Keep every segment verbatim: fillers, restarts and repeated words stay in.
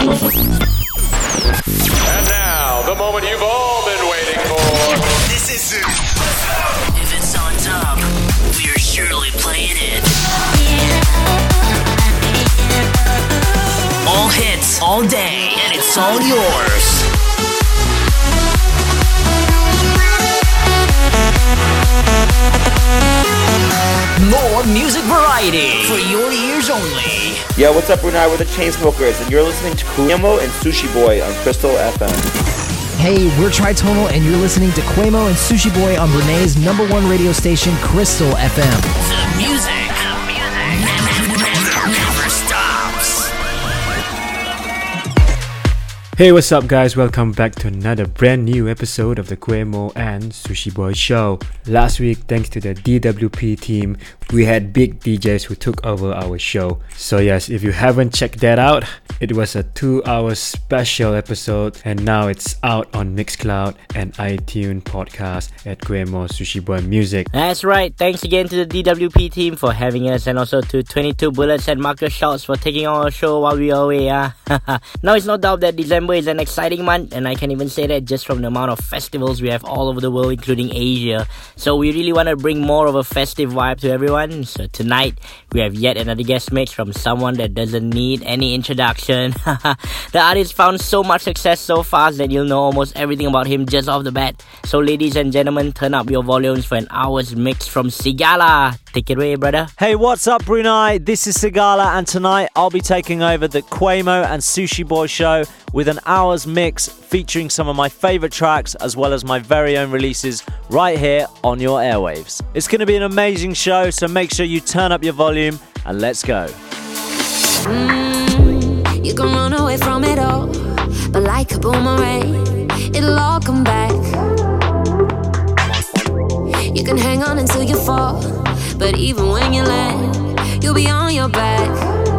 And now, the moment you've all been waiting for. This is it. If it's on top, we're surely playing it. All hits, all day, and it's all yours. More music variety for your ears only. Yo, what's up, Brunei? We're the Chainsmokers, and you're listening to Quemo and Sushi Boy on Crystal F M. Hey, we're Tritonal, and you're listening to Quemo and Sushi Boy on Renee's number one radio station, Crystal F M. The music, the music never, never stops. Hey, what's up, guys? Welcome back to another brand new episode of the Quemo and Sushi Boy Show. Last week, thanks to the D W P team, we had big D Js who took over our show. So yes, if you haven't checked that out, it was a two-hour special episode, and now it's out on Mixcloud and iTunes podcast at Quemo Sushi Boy Music. That's right. Thanks again to the D W P team for having us, and also to twenty-two Bullets and Marcus Schultz for taking on our show while we were away. Uh. Now, it's no doubt that December is an exciting month, and I can even say that just from the amount of festivals we have all over the world, including Asia. So we really want to bring more of a festive vibe to everyone. So tonight, we have yet another guest mix from someone that doesn't need any introduction. The artist found so much success so fast that you'll know almost everything about him just off the bat. So ladies and gentlemen, turn up your volumes for an hour's mix from Sigala. Take it away, brother. Hey, what's up, Brunei? This is Sigala, and tonight I'll be taking over the Quemo and Sushi Boy show with an hour's mix featuring some of my favourite tracks as well as my very own releases right here on your airwaves. It's going to be an amazing show, so make sure you turn up your volume and let's go. Mm, you can run away from it all, but like a boomerang, it'll all come back. You can hang on until you fall, but even when you land, you'll be on your back.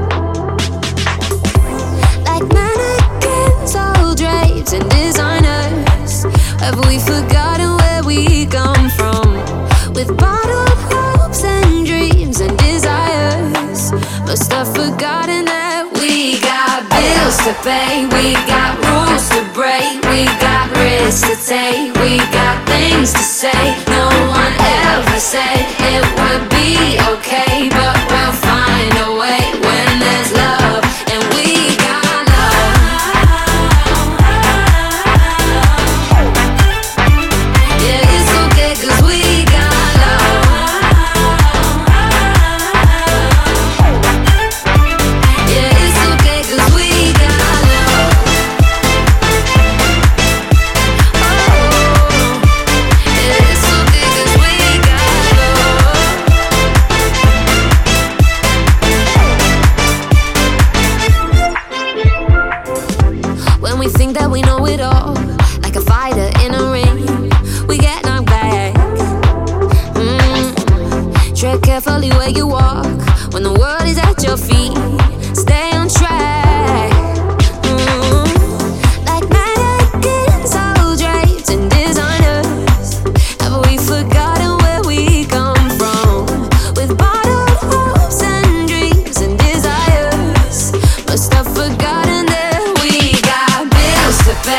Like mannequins, all drapes and designers, have we forgotten where we come from? With bottled hopes and dreams and desires, must have forgotten that we got bills to pay, we got rules to break, we got risks to take, we got things to say. No one ever said it would be okay, but we'll find a way when there's love, and we got love. Yeah, it's okay 'cause we got love. Yeah, it's okay 'cause we got love. Oh, yeah, it's okay 'cause we got love. When we think that we know it all, like a fighter in a ring, we get knocked back. Mm. Tread carefully where you walk, when the world is at your feet, stay on track. Mm. Like mannequins, all drapes and designers, have we forgotten where we come from? With bottled hopes and dreams and desires, must have forgotten that we got bills to pay,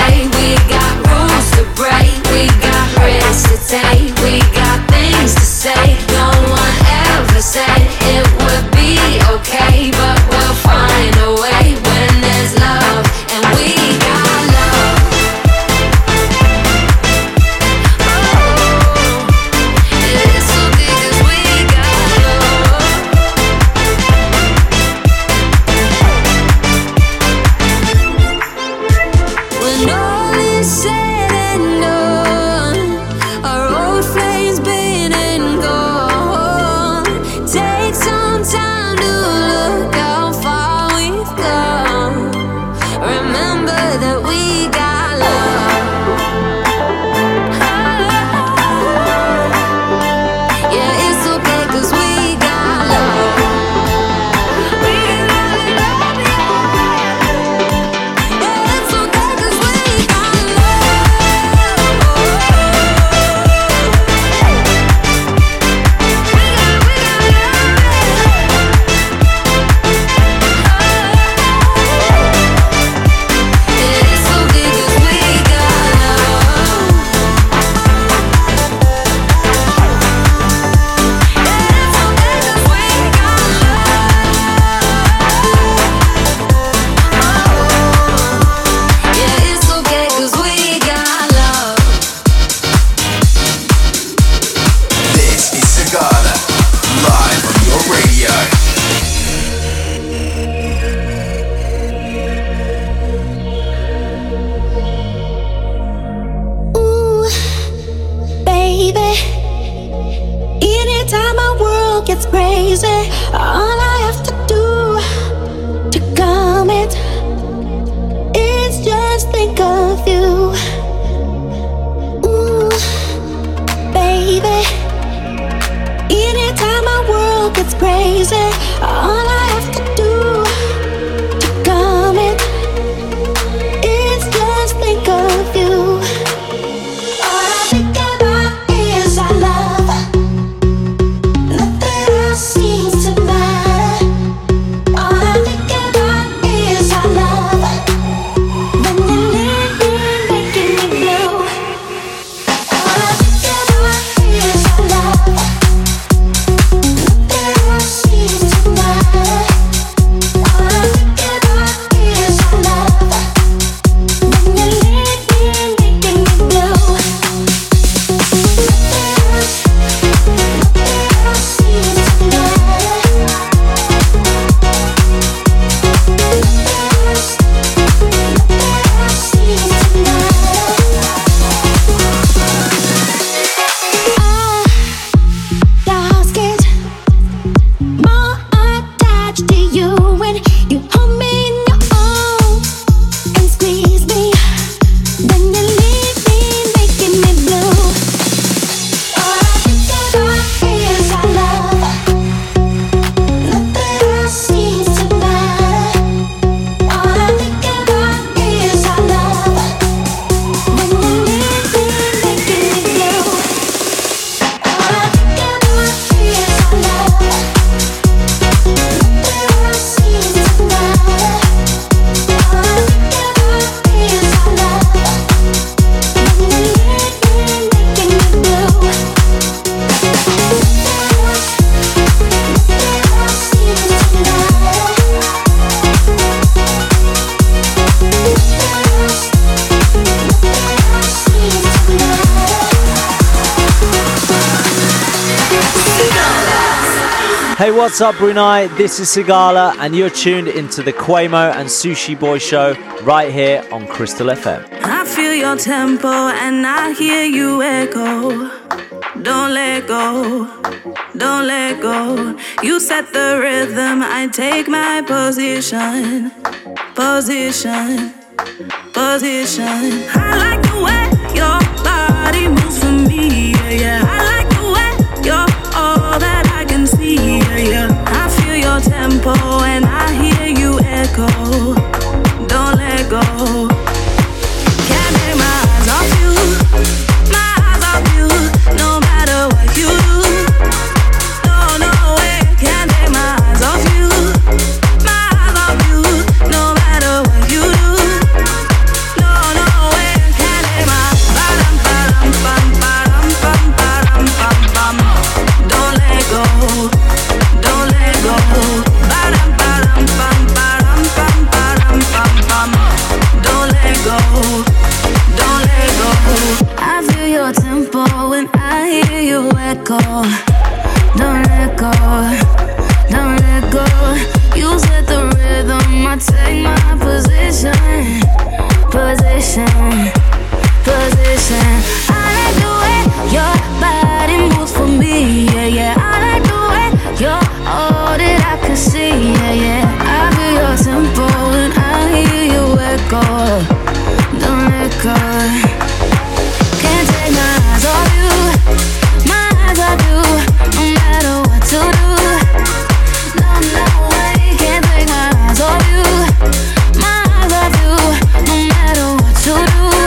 Hey, what's up, Brunei? This is Sigala, and you're tuned into the Quemo and Sushi Boy show right here on Crystal F M. I feel your tempo and I hear you echo. Don't let go, don't let go. You set the rhythm, I take my position. Position, position. I like the way your body moves for me, yeah, yeah. I like the way you're all that I can see, yeah, yeah. I feel your tempo and I hear you echo. Don't let go. Can't take my eyes off you, my eyes off you. No matter what you do, no, no way. Can't take my eyes off you, my eyes off you. No matter what you do, no, no way. Can't take my ba-dum, ba-dum, bum, ba-dum, bum, ba-dum, bum, bum. Don't let go, don't let go. Ba-dum, ba-dum, bum, ba-dum, bum, ba-dum, bum, bum. Don't let go, don't let go. I feel your tempo when I hear you echo. Don't let go, don't let go. You set the rhythm, I take my position. Position, position. I like the way your body moves for me, yeah, yeah. I like the way you're all that I can see, yeah, yeah. I feel your tempo when I hear you echo. Don't let go. Can't take my eyes off you, my eyes off you. No matter what to do, no, no way. Can't take my eyes off you, my eyes off you. No matter what to do.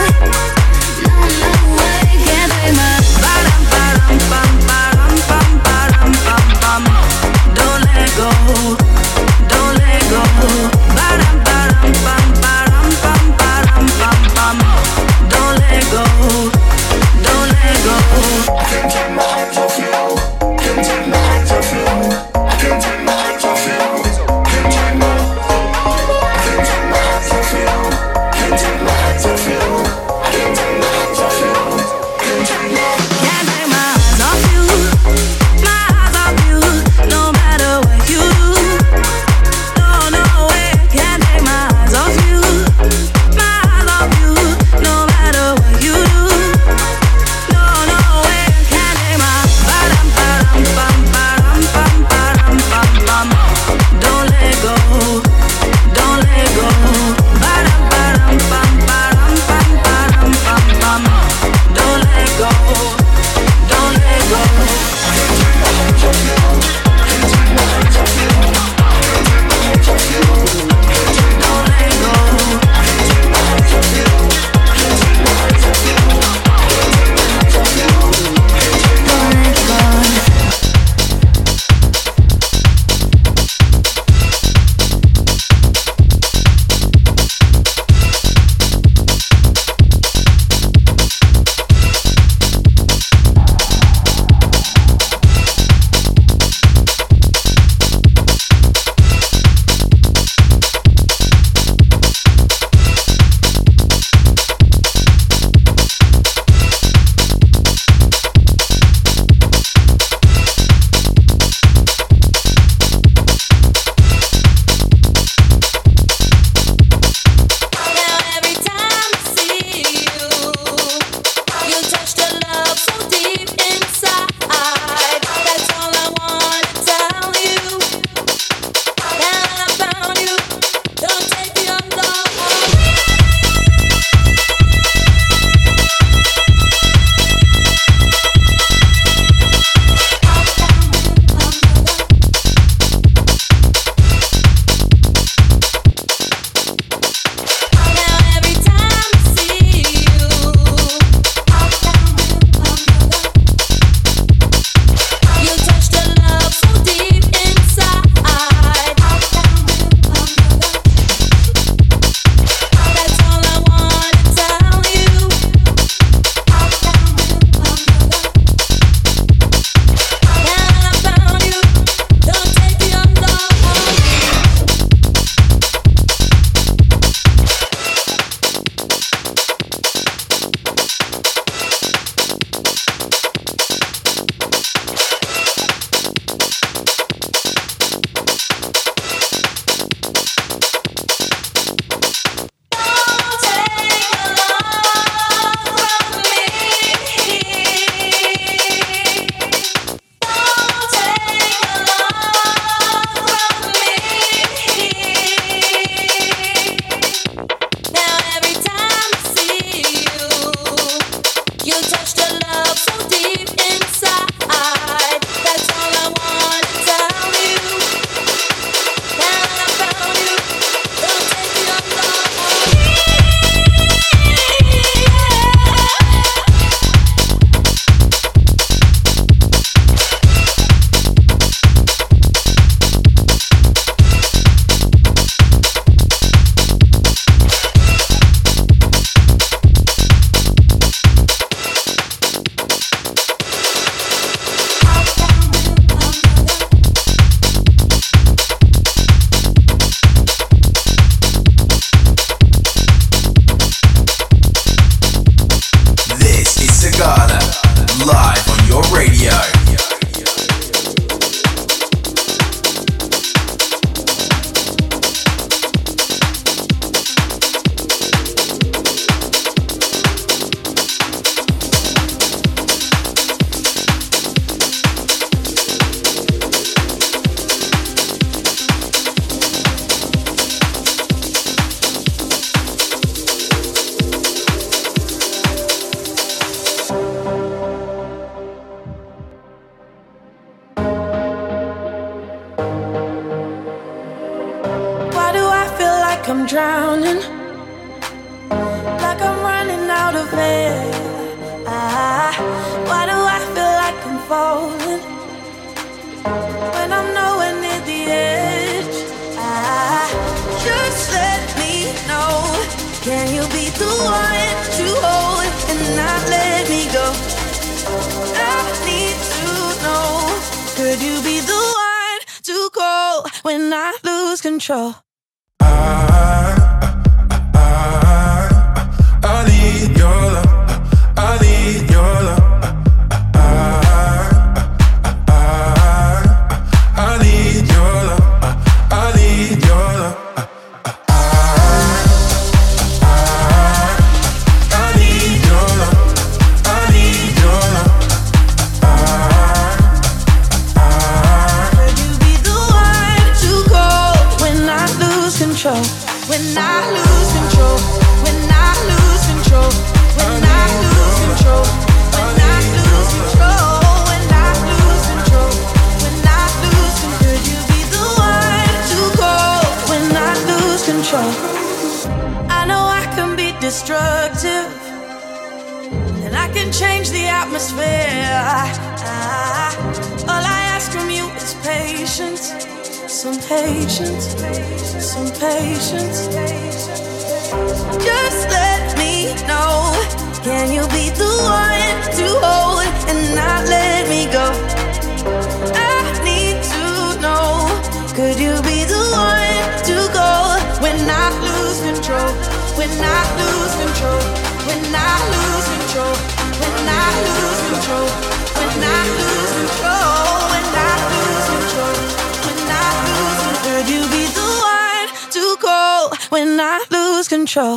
Can you be the one to hold and not let me go? I need to know. Could you be the one to call when I lose control? I, I, I need your love. I need your love. I, I, I need your love. I need your love. When I lose control, when I lose control, when I lose control, when I lose control, when I lose control, when I lose control, could you be the one to call when I lose control? I know I can be destructive, and I can change the atmosphere. I, I, all I ask from you is patience. Some patience, some patience. Just let me know. Can you be the one to hold and not let me go? I need to know. Could you be the one to go when I lose control? When I lose control? When I lose control? When I lose control? When I lose control? When I lose control? Could you be the one to call when I lose control?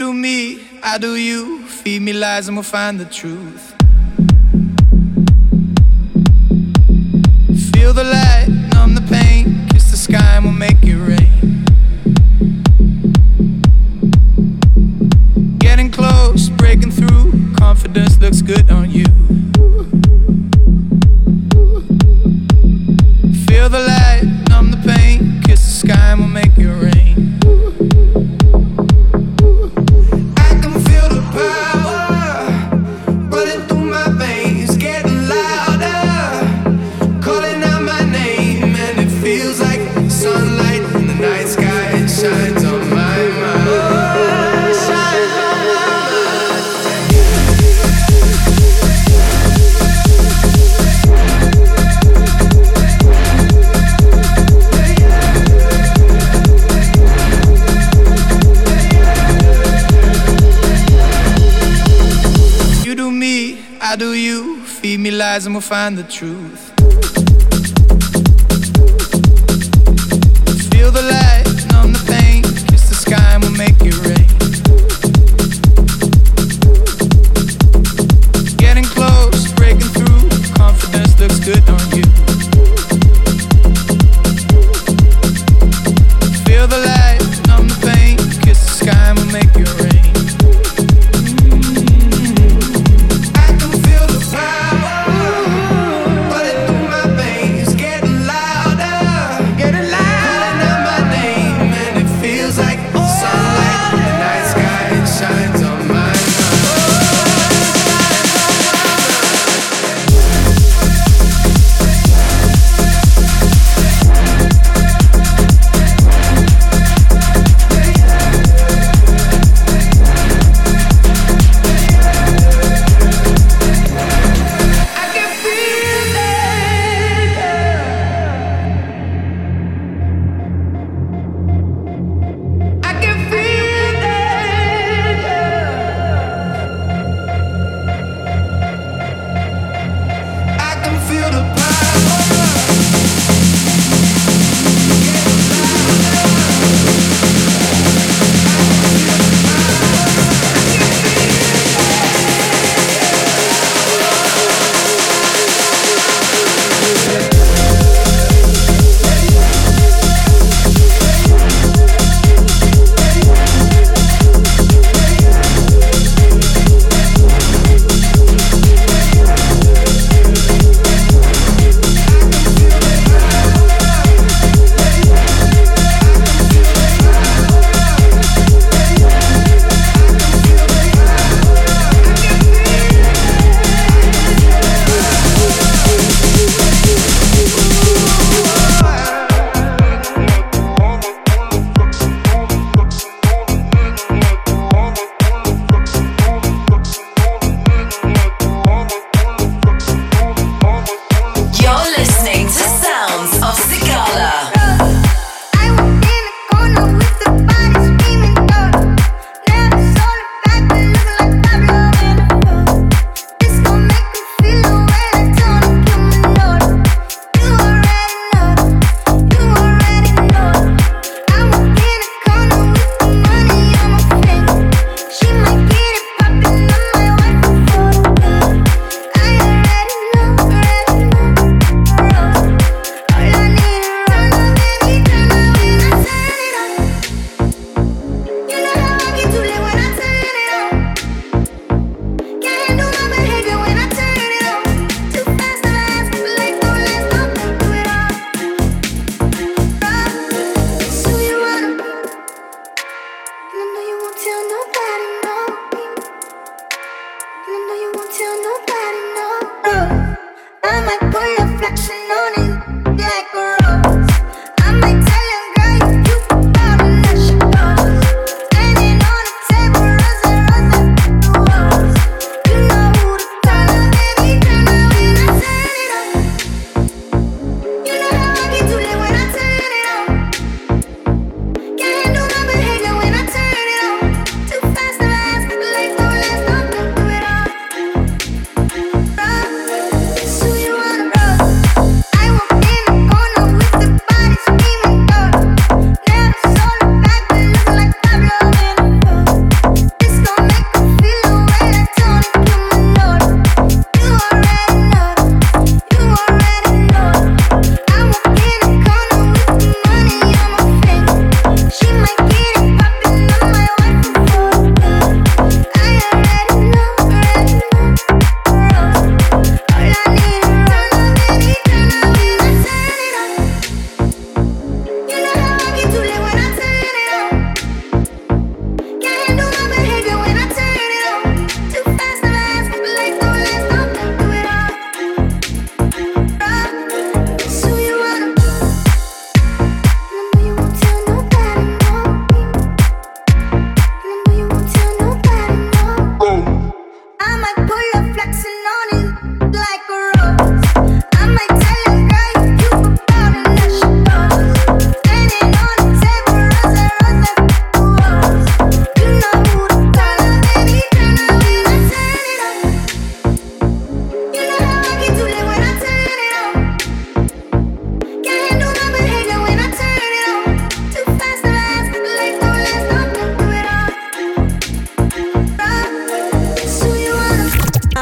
do me, I do you. Feed me lies and we'll find the truth. Feel the light, numb the pain. Kiss the sky and we'll make it rain. Getting close, breaking through. Confidence looks good on you. Feel the light, numb the pain. Kiss the sky and we'll make it rain. I can feel the power running through my veins, getting louder, calling out my name, and it feels like sunlight in the night sky. It shines on my mind. Shines on my I do you. Feed me lies and we'll find the truth. Feel the light, numb the pain. Kiss the sky and we'll make it rain. Getting close, breaking through. Confidence looks good on you. Feel the light, numb the pain. Kiss the sky and we'll make it rain. Getting louder, getting louder, calling out my name.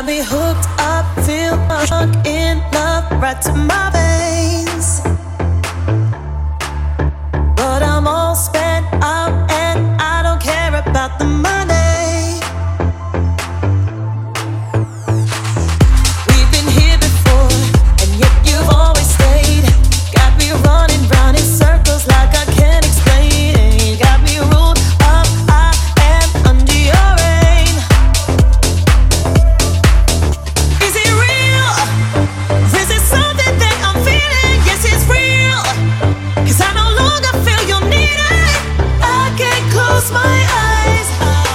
got me hooked up, feel drunk in love, right to my veins. But I'm all spent out and I don't care about the money. We've been here before, and yet you've always stayed. Got me running round in circles like I can't explain. Got me ruled up, I am under your reign. Is it real? Is it something that I'm feeling? Yes, it's real. 'Cause I no longer feel you need it. I can't close my eyes.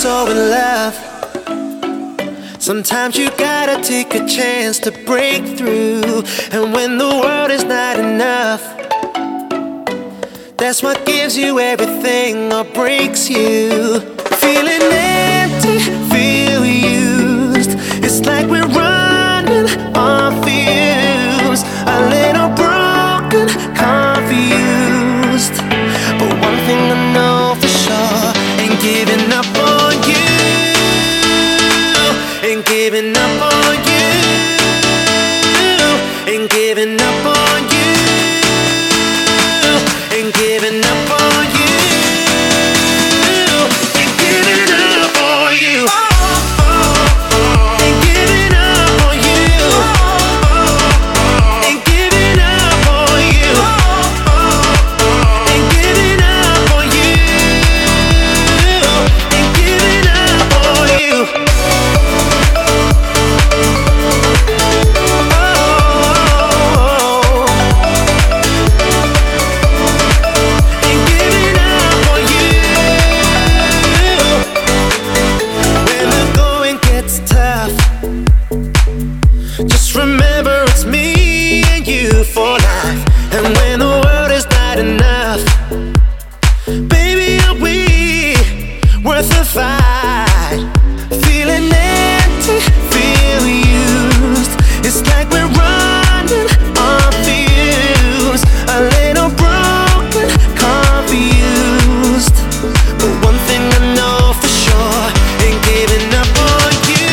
so in love. Sometimes you gotta take a chance to break through. And when the world is not enough, that's what gives you everything or breaks you. Feeling empty, feel used. It's like we're running on fumes. A little broken, confused. But one thing I know for sure, ain't giving up on you. Ain't giving up on you. Ain't giving up on you. Ain't giving up on you. Ain't giving up on you. Ain't giving up on you. Ain't giving up on you. Ain't giving up on you. Ain't giving up on you. Remember it's me and you for life. And when the world is not enough, baby, are we worth the fight? Feeling empty, feel used. It's like we're running on fumes. A little broken, confused. But one thing I know for sure, ain't giving up on you.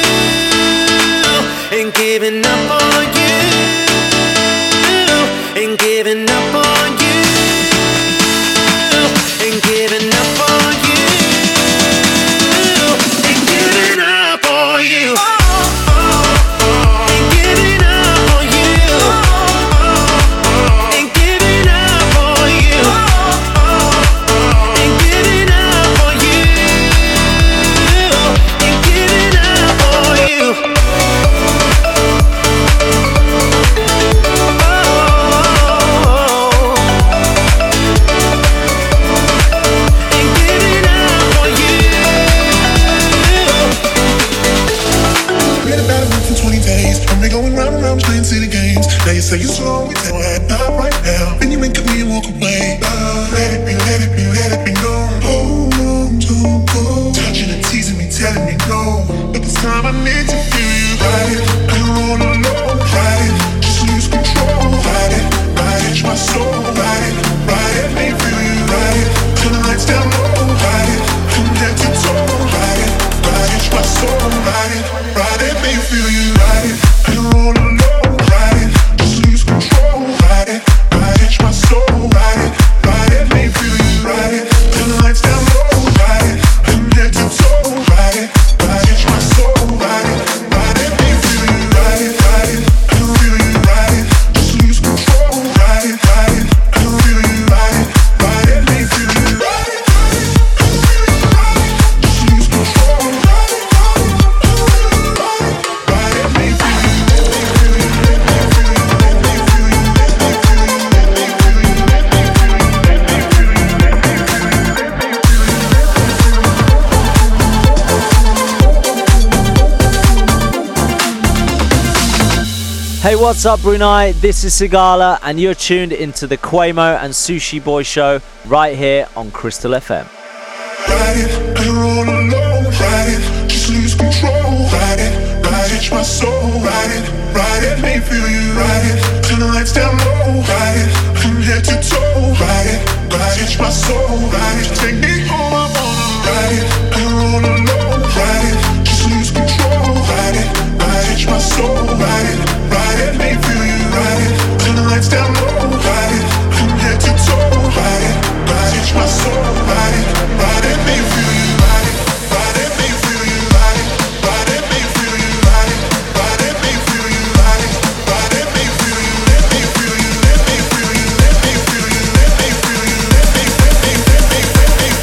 Ain't giving up on you. Ain't giving up on you. Ain't giving up on you. Ain't giving up on you. Ain't giving up on you. Ain't giving up on you. Ain't giving up on you. Ain't giving up on you. Going round and round playing city games. Now you say you're slow, we tell you not right now. Then you make up me and walk away. Uh, let it be, let it be, let it be known. Hold on to go. Touching and teasing me, telling me no. But this time I need to feel you. Ride it, I don't roll alone. Ride it, just lose control. Ride it, ride it, my soul. Ride it, ride it, make me feel you. Ride it, turn the lights down low. Ride it, from head to toe. Ride it, ride it, my soul. Ride it, ride it, make me feel you. Ride it. Roll alone, ride it, just lose control. Ride it, ride it, my soul. Ride it, ride it, make me feel you. Ride it, turn the lights down low. Ride it, from head to toe. Ride it, ride it, my soul. Ride it, ride it, make me feel you. Ride it, ride it, I can feel you. Ride it, just lose control. Ride it, ride it, I can feel you. Ride it, ride it, make me feel you. Ride it, ride it, I can feel you. Ride it, just lose control. Ride it, ride it, ride it, ride it, make me feel you. Hey, what's up, Brunei? This is Sigala, and you're tuned into the Quemo and Sushi Boy show right here on Crystal F M. Ride it, I roll alone. Ride it, just lose control. Ride it, ride it, my soul. Ride it, ride it, make me feel you. Ride it, turn the lights down low. Ride it, from head to toe. Ride it, ride it, my soul. Ride it, take me home, I wanna ride it, I roll alone. Ride it, just lose control. Ride it, ride it, my soul. Ride it, ride it, make me feel you. Ride it, turn the lights down low. Ride it, from head to toe. Ride it, ride it, my soul. Ride it, ride it, make me feel you. Ride it, ride it, make me feel you. Ride it, ride it, make me feel you. Ride it, ride it, make me feel you. Ride it, ride it, make me feel you. Let me feel you. Let me feel you. Let me feel you. Let me feel you. Let me, let me, let me, let me, let me.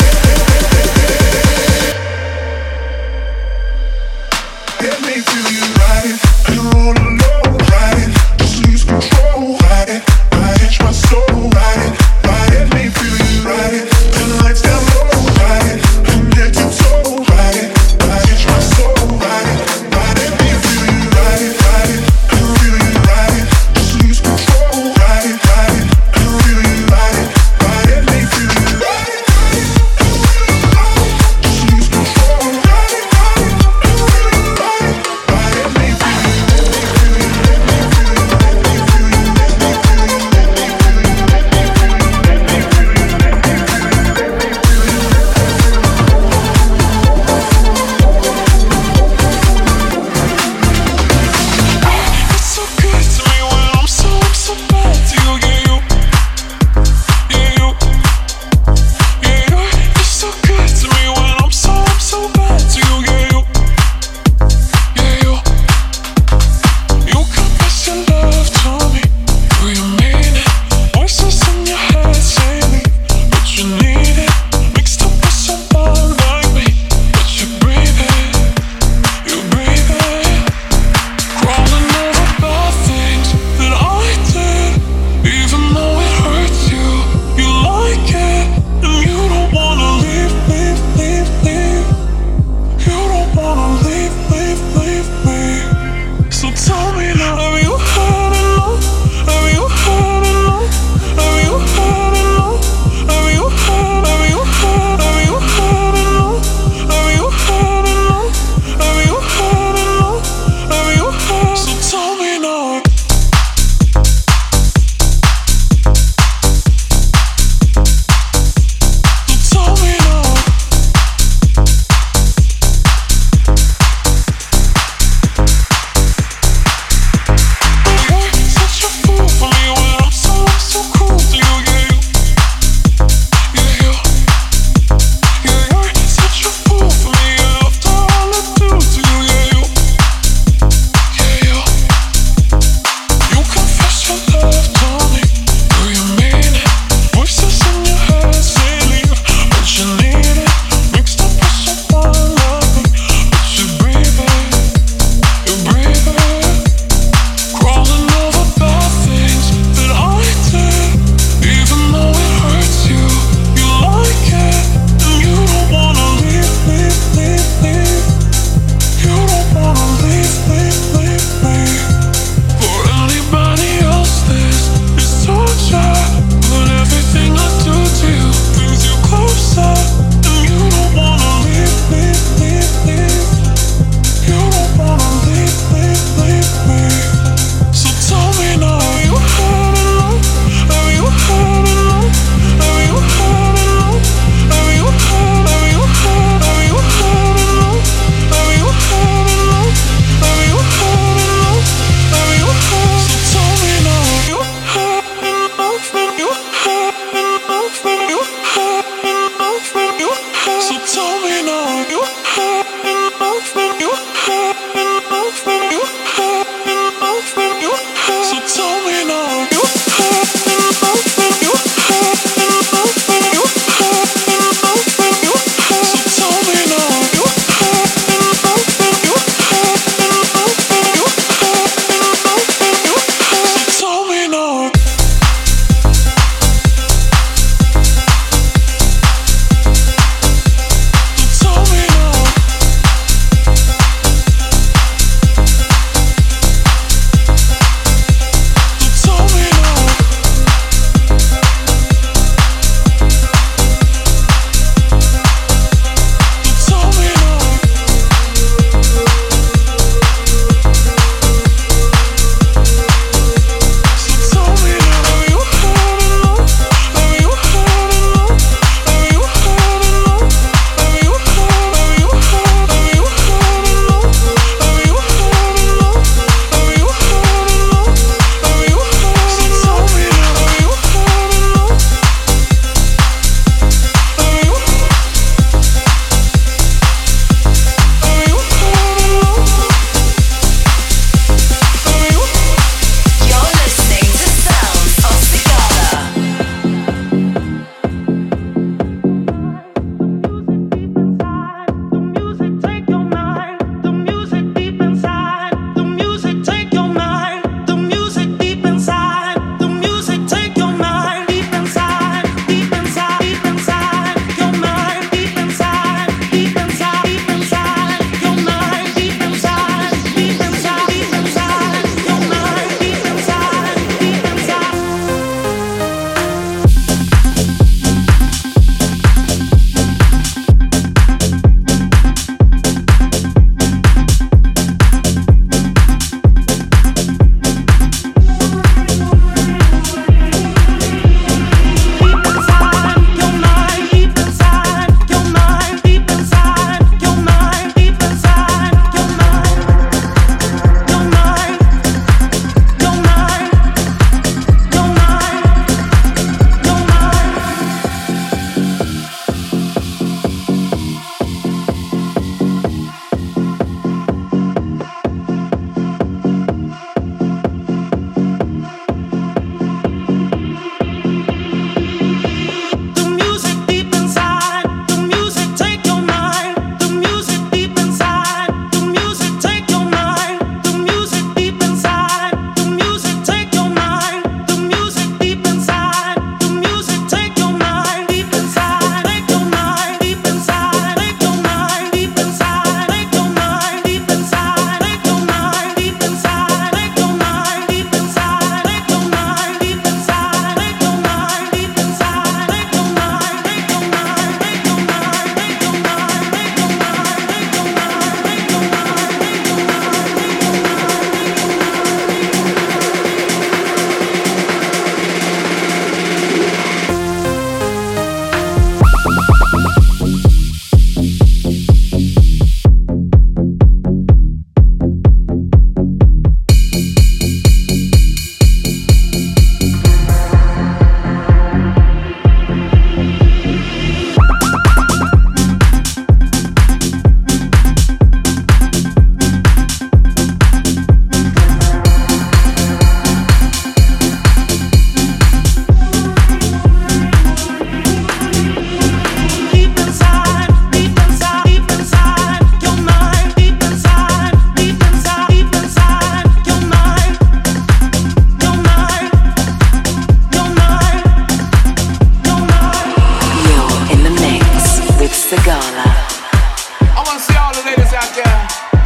Sigala. I want to see all the ladies out there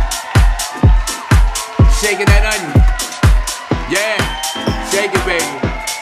shaking that onion. Yeah, shake it, baby.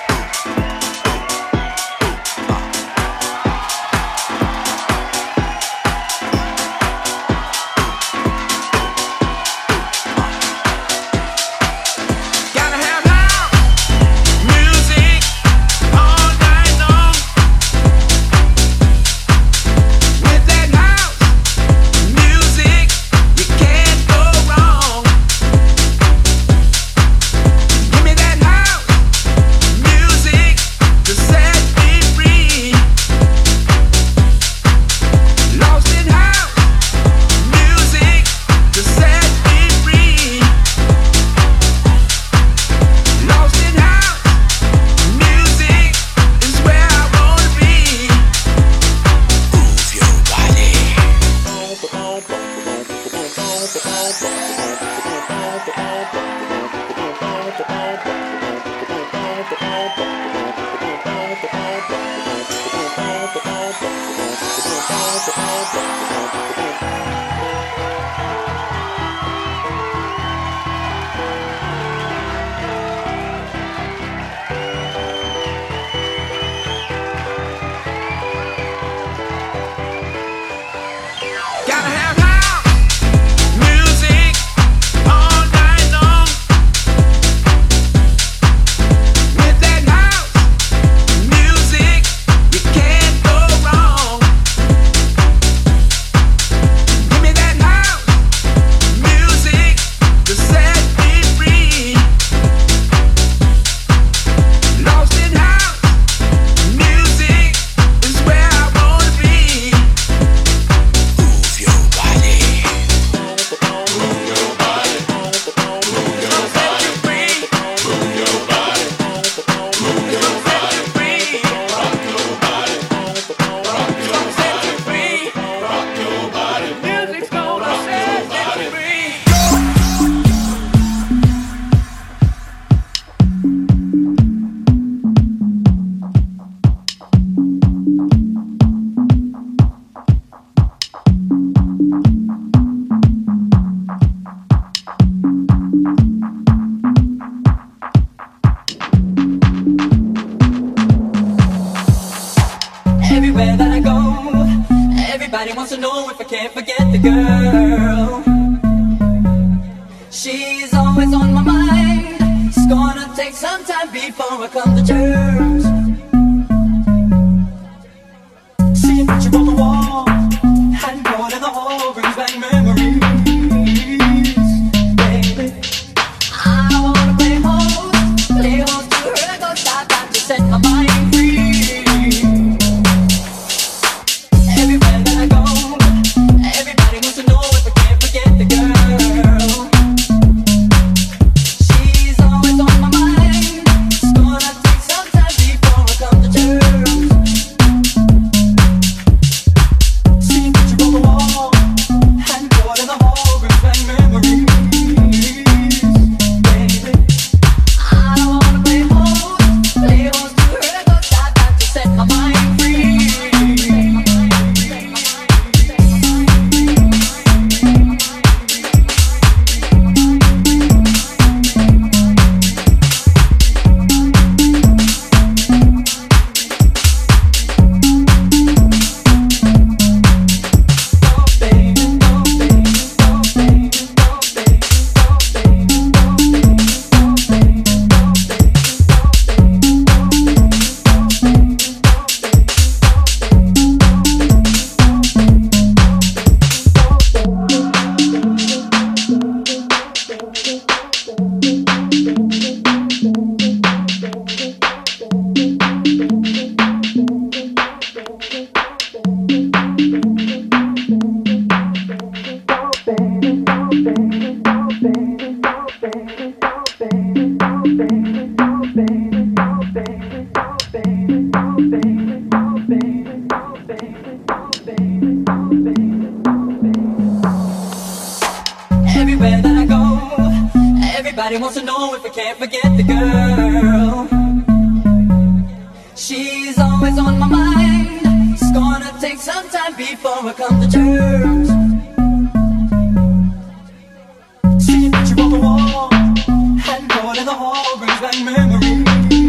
Everywhere that I go, everybody wants to know if I can't forget the girl. She's always on my mind. It's gonna take some time before I come to terms. See a picture on the wall, and going in the hall brings back memories. Baby, I wanna play host, play host to her, go stop, got to set my mind free. Everywhere that I go, everybody wants to know if I can't forget the girl. She's always on my mind. It's gonna take some time before I come to terms. See a picture on the wall, handboard in the hall brings back memories.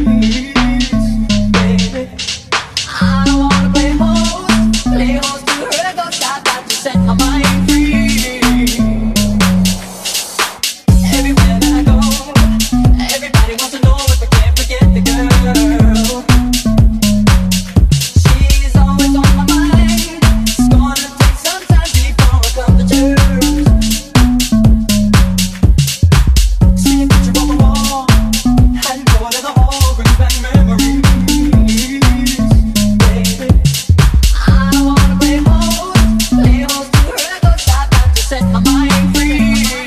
Baby, I don't wanna play host, play host to her, go stop, got to set my mind free. Everywhere that I go, everybody wants to know if I can't forget the girl. She's always on my mind. It's gonna take some time before I come to terms. See a picture on the wall, handboard in the hall brings back memories. Baby, I don't wanna play host, play host to her, go stop, got to set my mind free.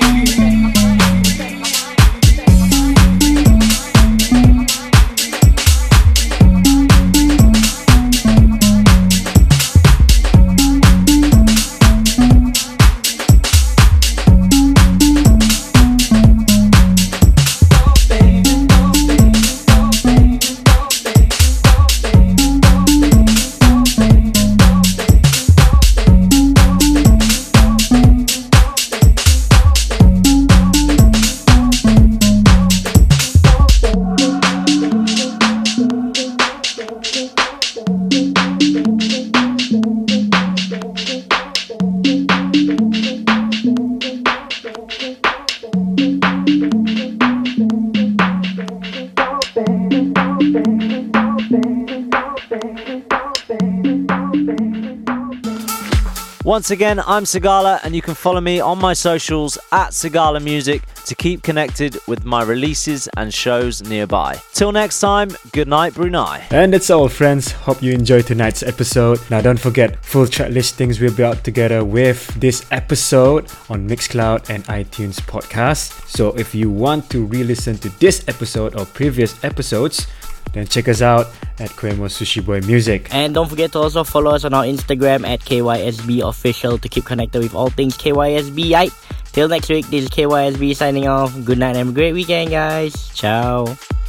Once again, I'm Sigala, and you can follow me on my socials at Sigala Music to keep connected with my releases and shows nearby. Till next time, good night, Brunei. And that's all, friends. Hope you enjoyed tonight's episode. Now, don't forget, full track listings will be out together with this episode on Mixcloud and iTunes podcast. So if you want to re-listen to this episode or previous episodes, then check us out at Quemo Sushi Boy Music. And don't forget to also follow us on our Instagram at K Y S B Official to keep connected with all things K Y S B. Right? Till next week, this is K Y S B signing off. Good night and have a great weekend, guys. Ciao.